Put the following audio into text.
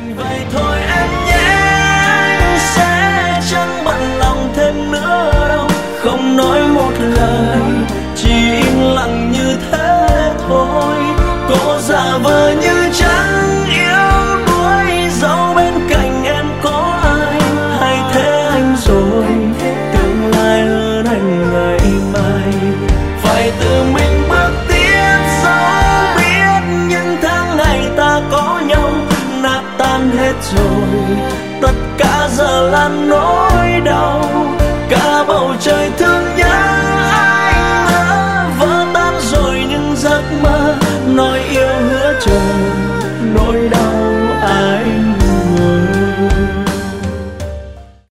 đành vậy thôi em nhé, anh sẽ chẳng bận lòng thêm nữa đâu, không nói một lời, chỉ im lặng như thế thôi. Có giả vờ như chẳng yêu đuối, dẫu bên cạnh em có ai, hay thế anh rồi, tương lai hơn anh ngày mai. Phải tự mình bước tiếp, dẫu biết những tháng ngày ta có nhau nát tan hết rồi, tất cả giờ là nỗi đau. Cả bầu trời thứ